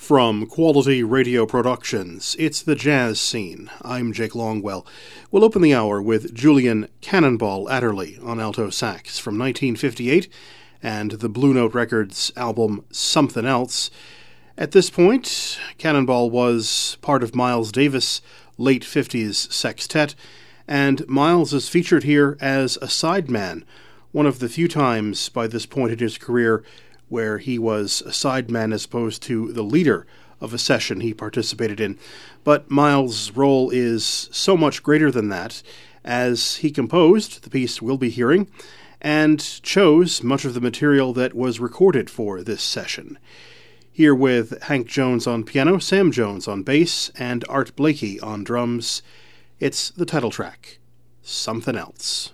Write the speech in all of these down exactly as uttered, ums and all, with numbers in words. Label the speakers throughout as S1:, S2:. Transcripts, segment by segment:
S1: From Quality Radio Productions, it's the Jazz Scene. I'm Jake Longwell. We'll open the hour with Julian Cannonball Adderley on alto sax from nineteen fifty-eight and the Blue Note Records album Something Else. At this point, Cannonball was part of Miles Davis' late fifties sextet, and Miles is featured here as a sideman, one of the few times by this point in his career where he was a sideman as opposed to the leader of a session he participated in. But Miles' role is so much greater than that, as he composed the piece we'll be hearing, and chose much of the material that was recorded for this session. Here with Hank Jones on piano, Sam Jones on bass, and Art Blakey on drums, it's the title track, Something Else.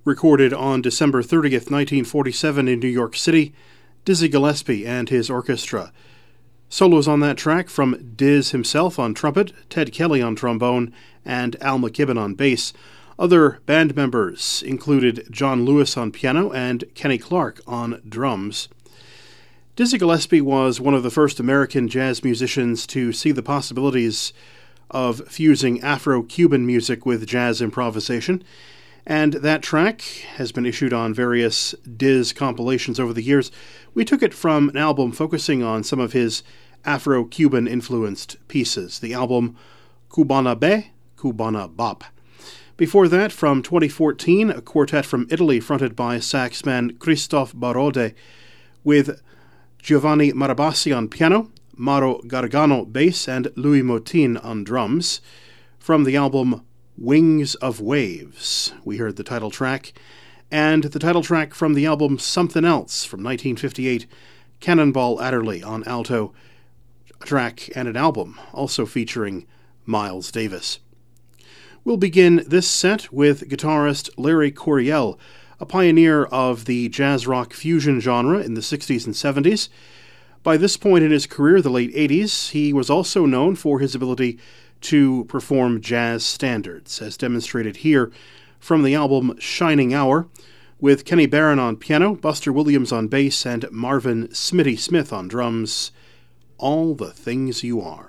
S1: Recorded on December thirtieth, nineteen forty-seven in New York City, Dizzy Gillespie and his orchestra. Solos on that track from Diz himself on trumpet, Ted Kelly on trombone, and Al McKibben on bass. Other band members included John Lewis on piano and Kenny Clark on drums. Dizzy Gillespie was one of the first American jazz musicians to see the possibilities of fusing Afro-Cuban music with jazz improvisation, and that track has been issued on various Diz compilations over the years. We took it from an album focusing on some of his Afro-Cuban influenced pieces, the album Cubana Be, Cubana Bop. Before that, from twenty fourteen, a quartet from Italy fronted by saxman Christophe Barode, with Giovanni Marabassi on piano, Mauro Gargano bass, and Louis Motin on drums. From the album Wings of Waves, we heard the title track, and the title track from the album Something Else from nineteen fifty-eight, Cannonball Adderley on alto, a track and an album also featuring Miles Davis. We'll begin this set with guitarist Larry Coryell, a pioneer of the jazz rock fusion genre in the sixties and seventies. By this point in his career, the late eighties, he was also known for his ability to perform jazz standards, as demonstrated here from the album Shining Hour, with Kenny Barron on piano, Buster Williams on bass, and Marvin Smitty Smith on drums. All the Things You Are.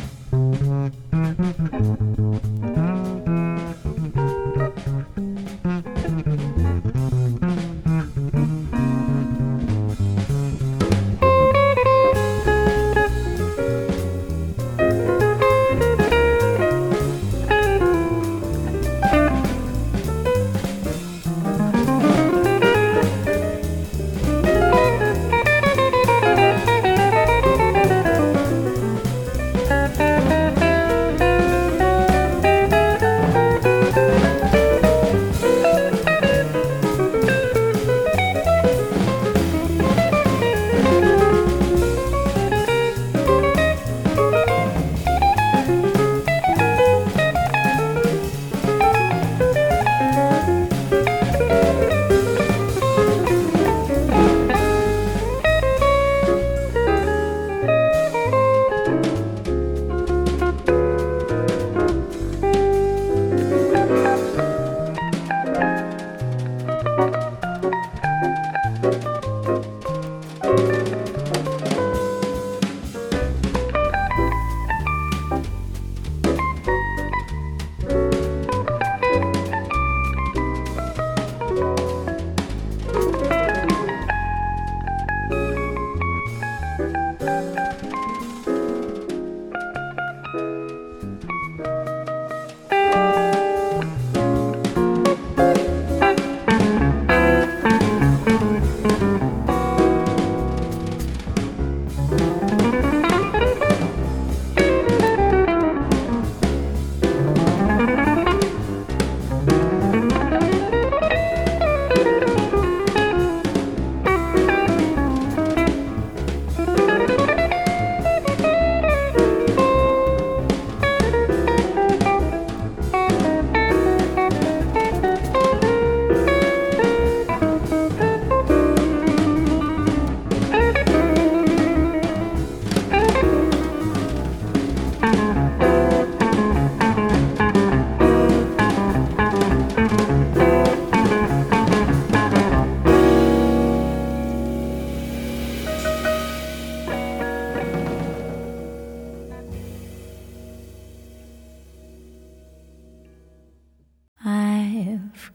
S2: I've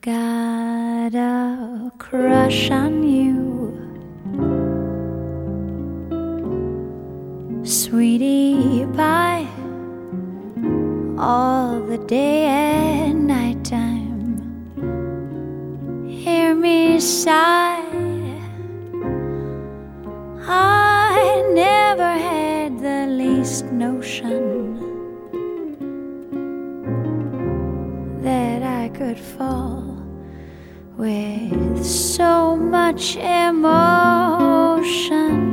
S2: got a crush on you, sweetie pie, all the day and night time. Hear me sigh, I never had the least notion that I could fall with so much emotion.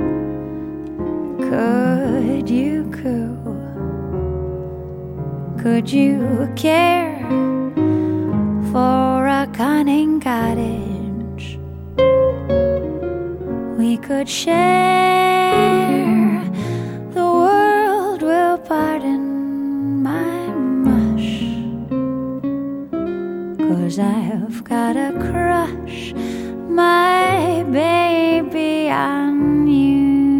S2: Could you coo? Could you care for a cunning cottage? We could share, the world will pardon my mush, 'cause I've got a crush, my baby, on you.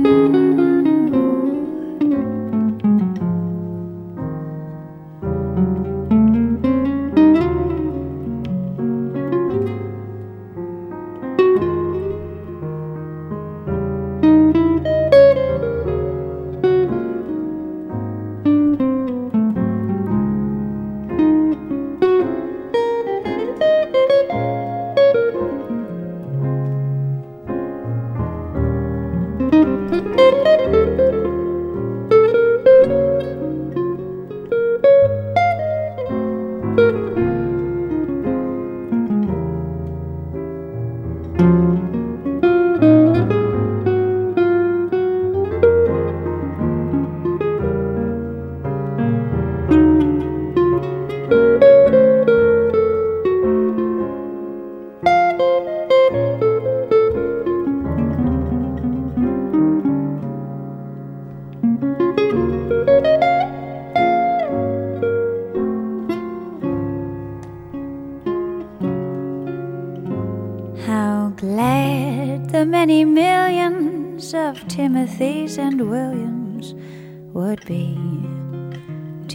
S2: How glad the many millions of Timothys and Williams would be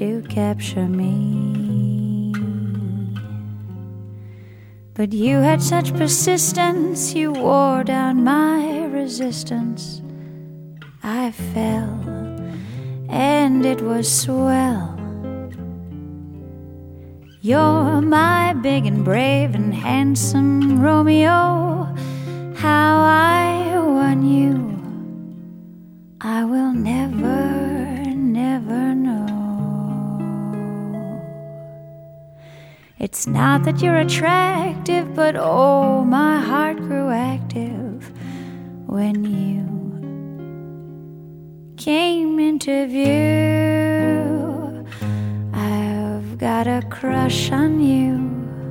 S2: to capture me. But you had such persistence, you wore down my resistance. I fell, and it was swell. You're my big and brave and handsome Romeo. How I won you, I will never, never know. It's not that you're attractive, but oh, my heart grew active when you came into view. I've got a crush on you,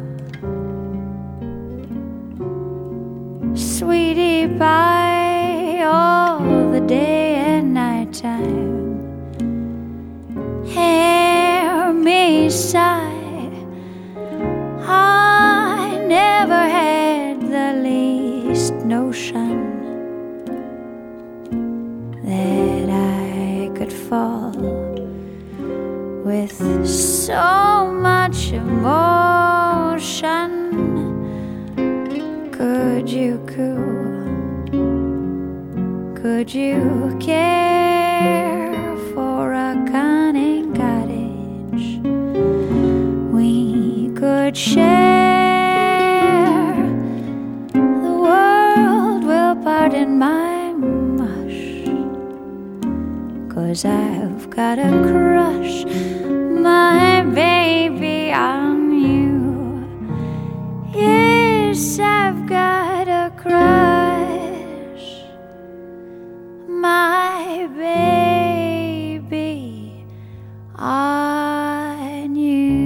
S2: sweetie pie, all the day and night time. Hear me sigh, I never had the least notion that I could fall with so much emotion. Could you coo? Could you care for a cunning cottage we could share? The world will pardon my mush, 'cause I've got a crush, my baby, on you. Yes, I've got a crush, my baby, on you.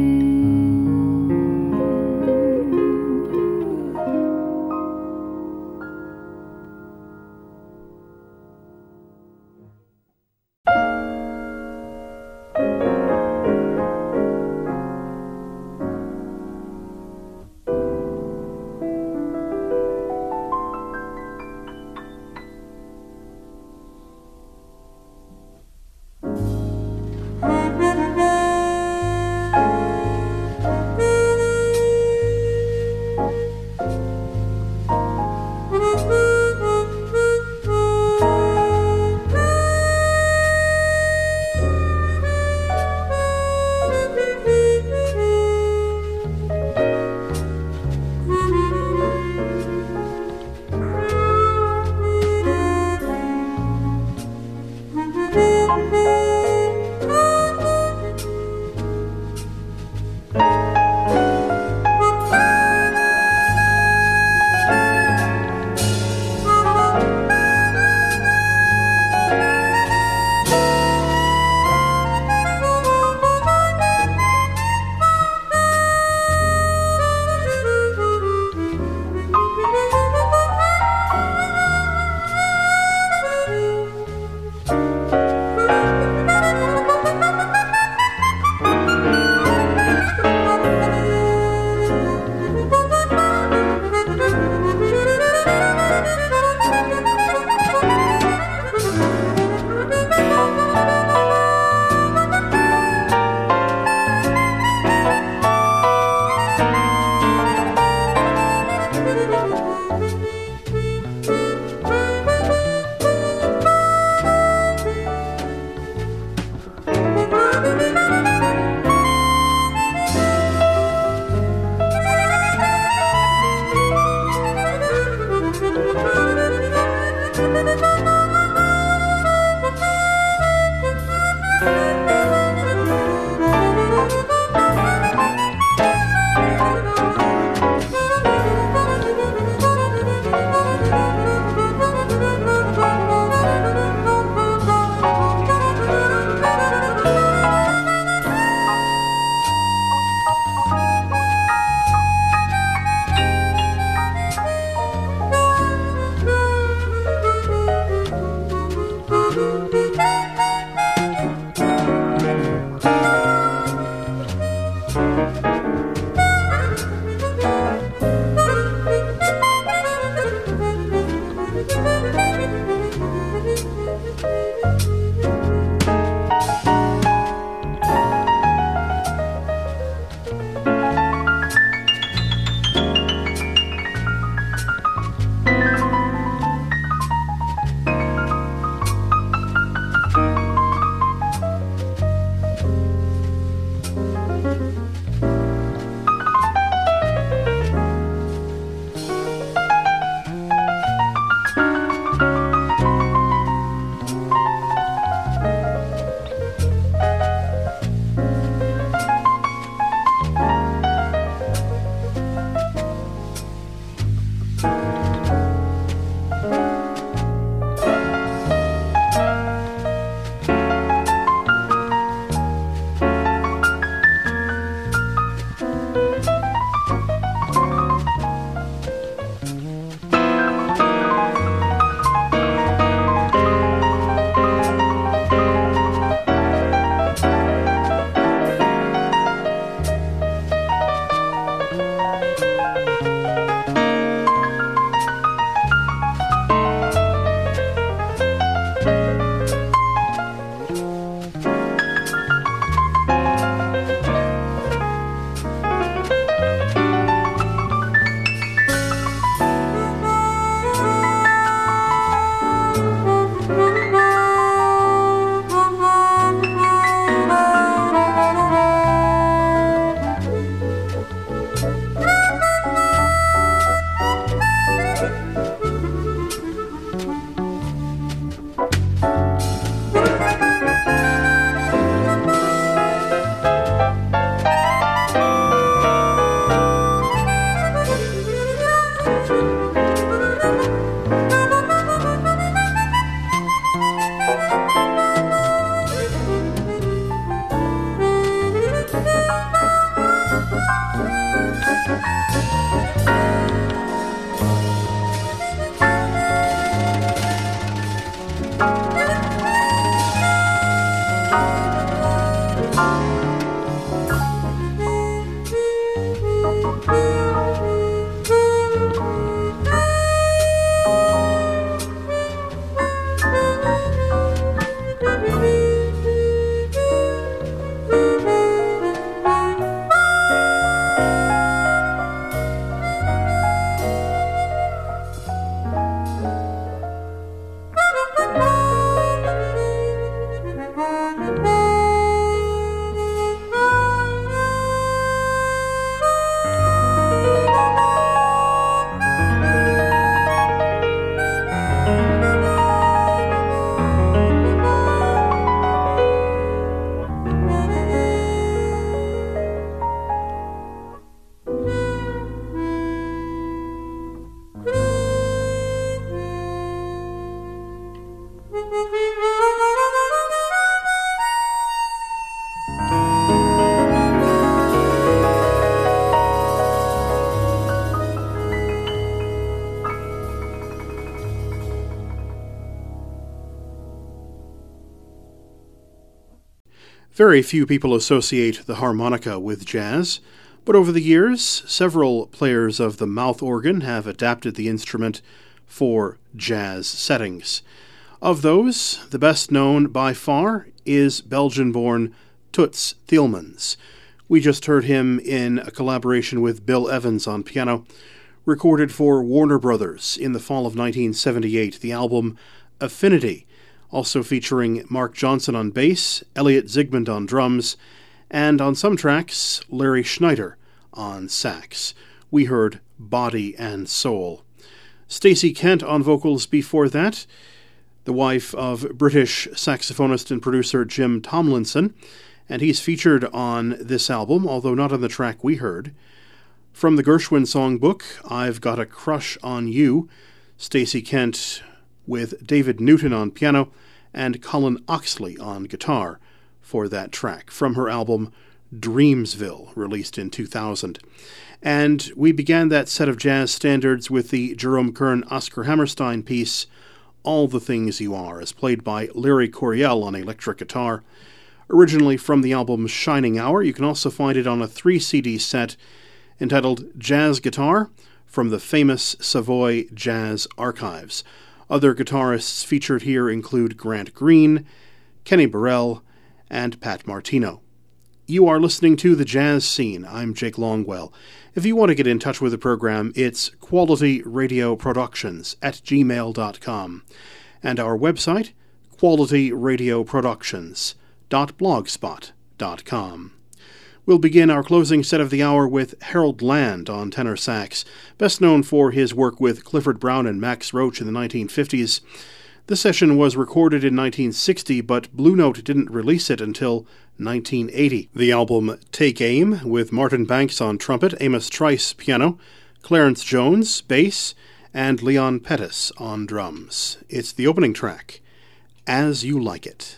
S1: Very few people associate the harmonica with jazz, but over the years, several players of the mouth organ have adapted the instrument for jazz settings. Of those, the best known by far is Belgian-born Toots Thielemans. We just heard him in a collaboration with Bill Evans on piano, recorded for Warner Brothers in the fall of nineteen seventy-eight, the album Affinity, also featuring Mark Johnson on bass, Elliot Zygmunt on drums, and on some tracks, Larry Schneider on sax. We heard Body and Soul. Stacey Kent on vocals before that, the wife of British saxophonist and producer Jim Tomlinson, and he's featured on this album, although not on the track we heard. From the Gershwin songbook, I've Got a Crush on You, Stacey Kent with David Newton on piano and Colin Oxley on guitar for that track from her album Dreamsville, released in two thousand. And we began that set of jazz standards with the Jerome Kern Oscar Hammerstein piece All the Things You Are, as played by Larry Coryell on electric guitar. Originally from the album Shining Hour, you can also find it on a three C D set entitled Jazz Guitar from the famous Savoy Jazz Archives. Other guitarists featured here include Grant Green, Kenny Burrell, and Pat Martino. You are listening to The Jazz Scene. I'm Jake Longwell. If you want to get in touch with the program, it's quality radio productions at gmail dot com. And our website, quality radio productions dot blogspot dot com. We'll begin our closing set of the hour with Harold Land on tenor sax, best known for his work with Clifford Brown and Max Roach in the nineteen fifties. The session was recorded in nineteen sixty, but Blue Note didn't release it until nineteen eighty. The album Take Aim, with Martin Banks on trumpet, Amos Trice piano, Clarence Jones bass, and Leon Pettis on drums. It's the opening track, As You Like It.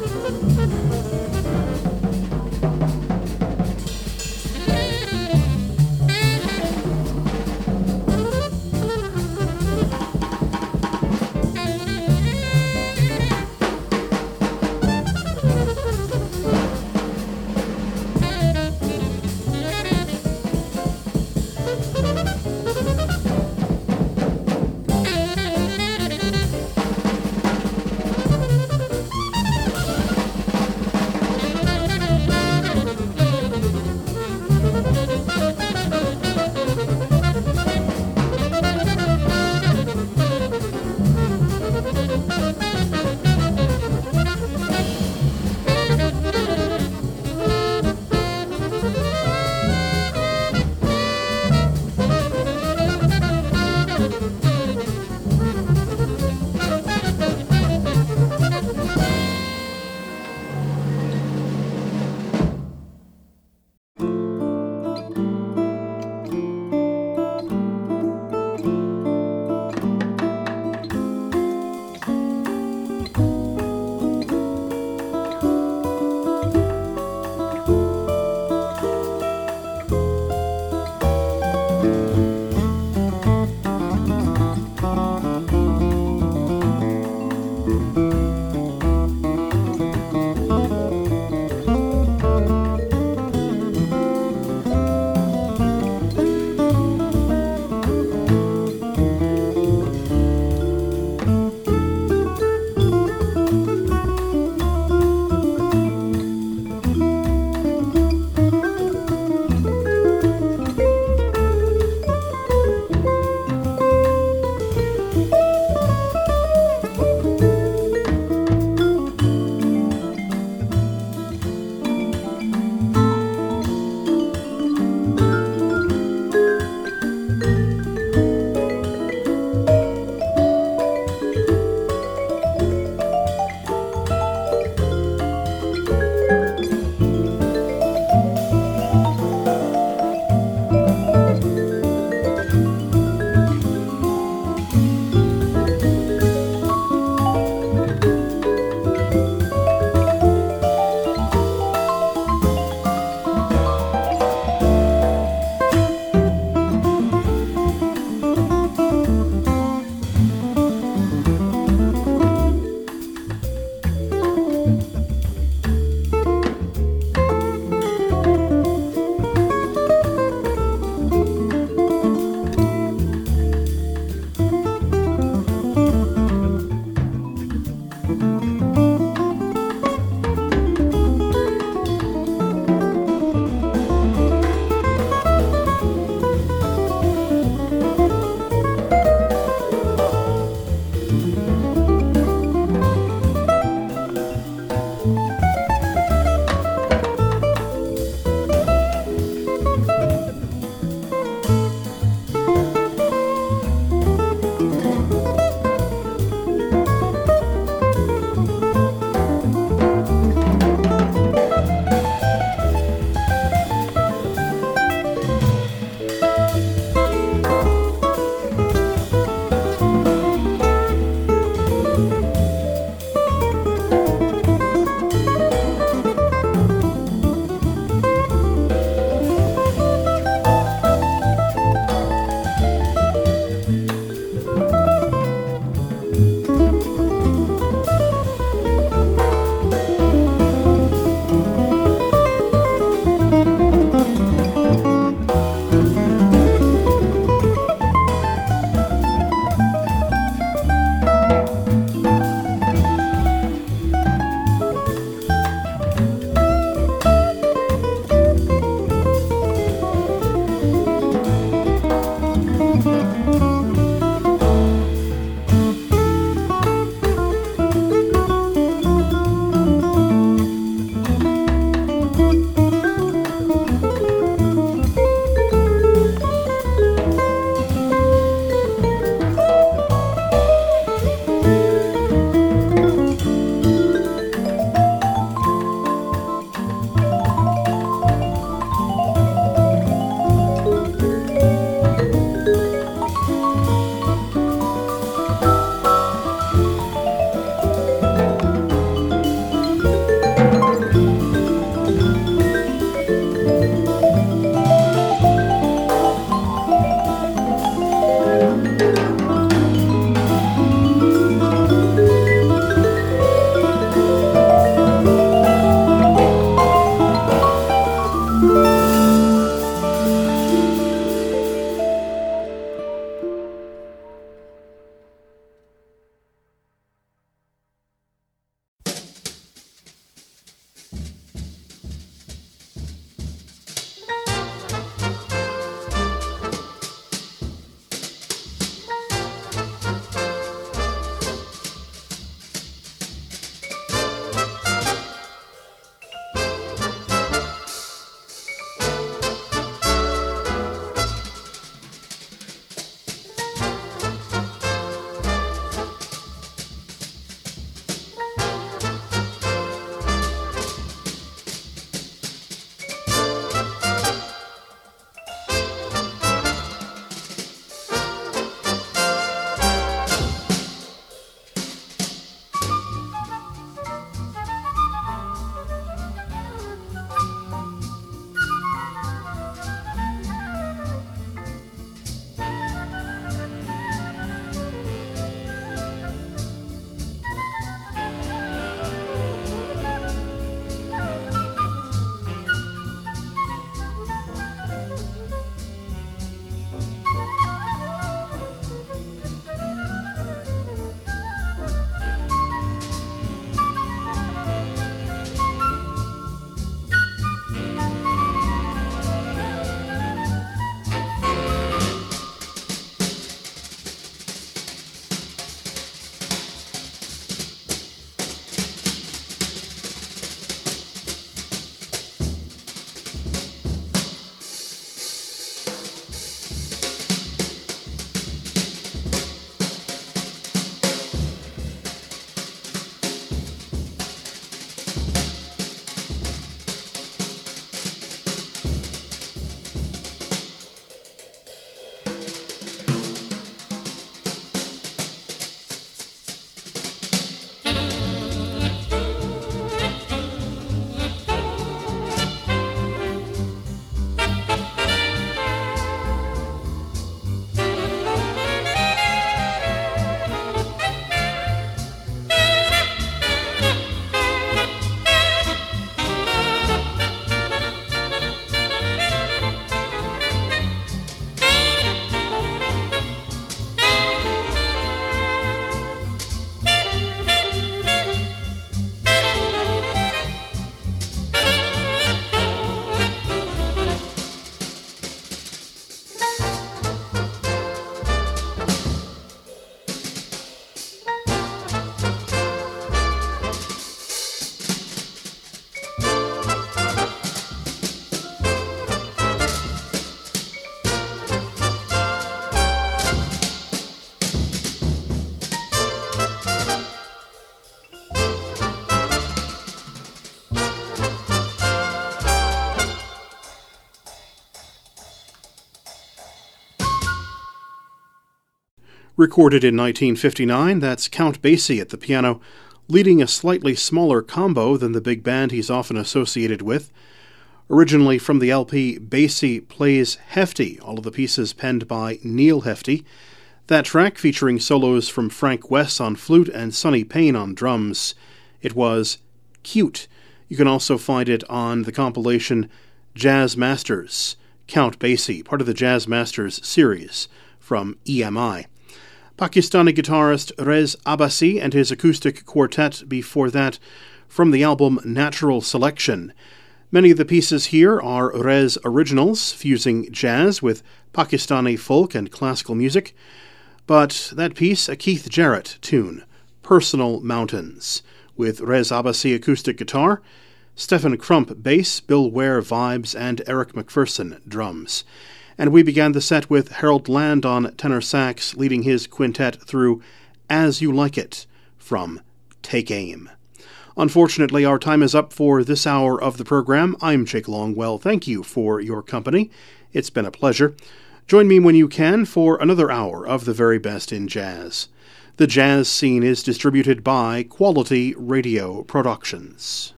S1: Recorded in nineteen fifty-nine, that's Count Basie at the piano, leading a slightly smaller combo than the big band he's often associated with. Originally from the L P Basie Plays Hefty, all of the pieces penned by Neil Hefti. That track, featuring solos from Frank West on flute and Sonny Payne on drums, it was Cute. You can also find it on the compilation Jazz Masters, Count Basie, part of the Jazz Masters series from E M I. Pakistani guitarist Rez Abbasi and his acoustic quartet before that from the album Natural Selection. Many of the pieces here are Rez originals, fusing jazz with Pakistani folk and classical music. But that piece, a Keith Jarrett tune, Personal Mountains, with Rez Abbasi acoustic guitar, Stephen Crump bass, Bill Ware vibes, and Eric McPherson drums. And we began the set with Harold Land on tenor sax, leading his quintet through As You Like It from Take Aim. Unfortunately, our time is up for this hour of the program. I'm Jake Longwell. Thank you for your company. It's been a pleasure. Join me when you can for another hour of the very best in jazz. The Jazz Scene is distributed by Quality Radio Productions.